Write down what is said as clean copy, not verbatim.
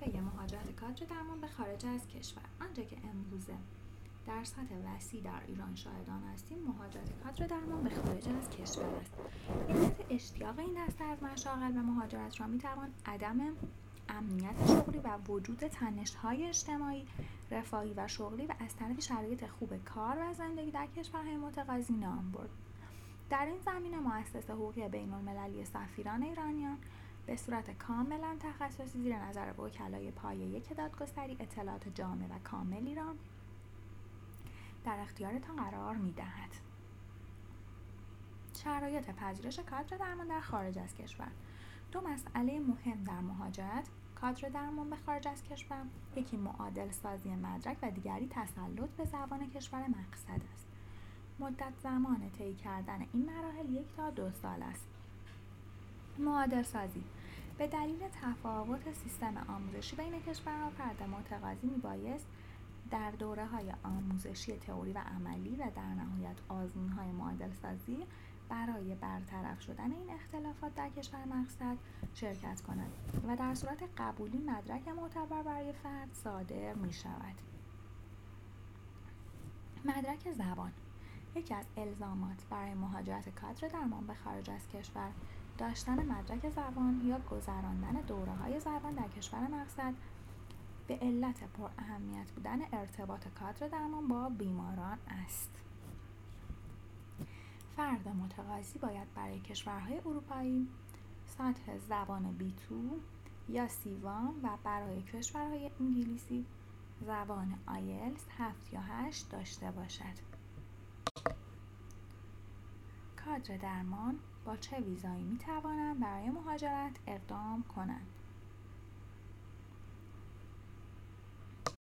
فلسفه مهاجرت کادر درمان به خارج از کشور. آنچه که امروزه در سطح وسیع در ایران شاهدان هستیم مهاجرت کادر درمان به خارج از کشور است. علت اشتیاق این دسته از مشاغل به مهاجرت را میتوان عدم امنیت شغلی و وجود تنش‌های اجتماعی، رفاهی و شغلی و از طرف شرایط خوب کار و زندگی در کشورهای متقاضی نام برد. در این زمینه مؤسسه حقوقی بین‌المللی سفیران ایرانیان به صورت کاملا تخصصی زیر نظر وکلای پایه یک دادگستری اطلاعات جامع و کاملی را در اختیارتان قرار می‌دهد. شرایط پذیرش کادر درمان در خارج از کشور. دو مسئله مهم در مهاجرت کادر درمان به خارج از کشور، یکی معادل سازی مدرک و دیگری تسلط به زبان کشور مقصد است. مدت زمان طی کردن این مراحل 1 تا 2 سال است. معادل سازی به دلیل تفاوت سیستم آموزشی بین کشورها فرد متقاضی میبایست در دوره‌های آموزشی تئوری و عملی و در نهایت آزمون‌های معادل سازی برای برطرف شدن این اختلافات در کشور مقصد شرکت کند و در صورت قبولی مدرک معتبر برای فرد صادر می‌شود. مدرک زبان یکی از الزامات برای مهاجرت کادر درمان به خارج از کشور داشتن مدرک زبان یا گذراندن دوره‌های زبان در کشور مقصد به علت پر اهمیت بودن ارتباط کادر درمان با بیماران است. فرد متقاضی باید برای کشورهای اروپایی سطح زبان B2 یا C1 و برای کشورهای انگلیسی زبان آیلتس 7 یا 8 داشته باشد. کادر درمان با چه ویزایی می توانند برای مهاجرت اقدام کنند؟